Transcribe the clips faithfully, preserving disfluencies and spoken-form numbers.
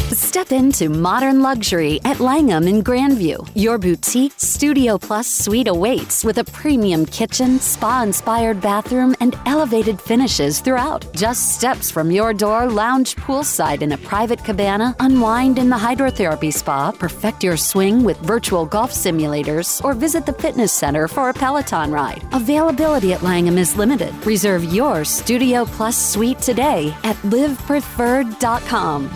Step into modern luxury at Langham in Grandview. Your boutique Studio Plus suite awaits with a premium kitchen, spa-inspired bathroom, and elevated finishes throughout. Just steps from your door, lounge poolside in a private cabana, unwind in the hydrotherapy spa, perfect your swing with virtual golf simulators, or visit the fitness center for a Peloton ride. Availability at Langham is limited. Reserve your Studio Plus suite today at live preferred dot com.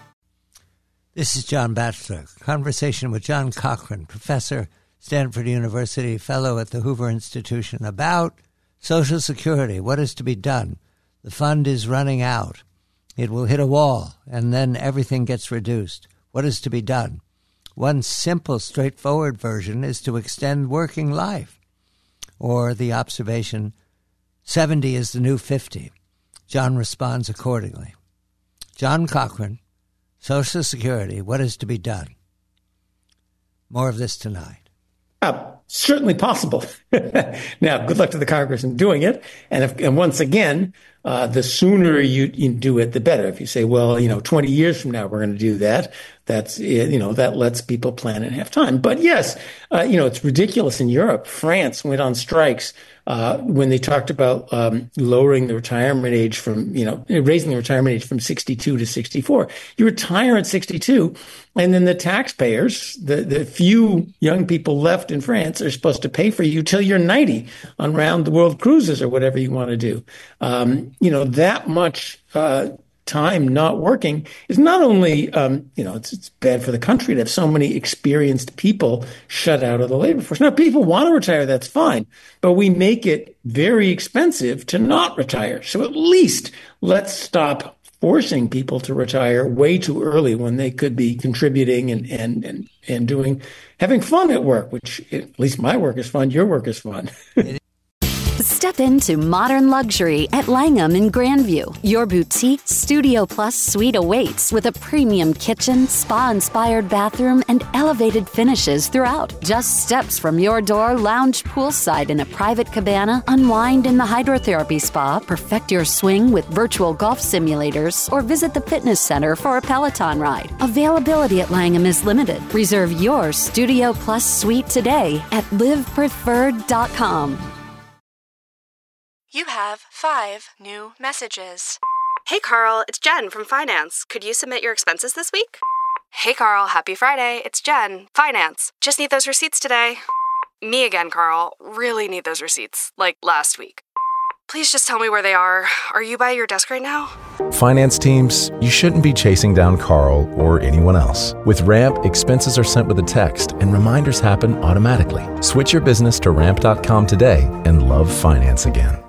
This is John Batchelor. Conversation with John Cochrane, professor, Stanford University, fellow at the Hoover Institution, about Social Security. What is to be done? The fund is running out. It will hit a wall, and then everything gets reduced. What is to be done? One simple, straightforward version is to extend working life, or the observation, seventy is the new fifty. John responds accordingly. John Cochrane, Social Security, what is to be done? More of this tonight. Uh, certainly possible. Now, good luck to the Congress in doing it. And, if, and once again, uh, the sooner you, you do it, the better. If you say, well, you know, twenty years from now, we're going to do that, that's, you know, that lets people plan and have time. But yes, uh, you know, it's ridiculous in Europe. France went on strikes uh, when they talked about um, lowering the retirement age from, you know, raising the retirement age from sixty-two to sixty-four. You retire at sixty-two, and then the taxpayers, the, the few young people left in France, are supposed to pay for you till you're ninety on round the world cruises or whatever you want to do. Um, you know, that much uh, time not working is not only, um, you know, it's, it's bad for the country to have so many experienced people shut out of the labor force. Now, people want to retire, that's fine, but we make it very expensive to not retire. So at least let's stop forcing people to retire way too early when they could be contributing and, and, and, and doing, having fun at work, which at least my work is fun, your work is fun. Step into modern luxury at Langham in Grandview. Your boutique Studio Plus suite awaits with a premium kitchen, spa-inspired bathroom, and elevated finishes throughout. Just steps from your door, lounge poolside in a private cabana, unwind in the hydrotherapy spa, perfect your swing with virtual golf simulators, or visit the fitness center for a Peloton ride. Availability at Langham is limited. Reserve your Studio Plus suite today at live preferred dot com. You have five new messages. Hey, Carl, it's Jen from Finance. Could you submit your expenses this week? Hey, Carl, happy Friday. It's Jen, Finance. Just need those receipts today. Me again, Carl. Really need those receipts, like last week. Please just tell me where they are. Are you by your desk right now? Finance teams, you shouldn't be chasing down Carl or anyone else. With Ramp, expenses are sent with a text and reminders happen automatically. Switch your business to ramp dot com today and love finance again.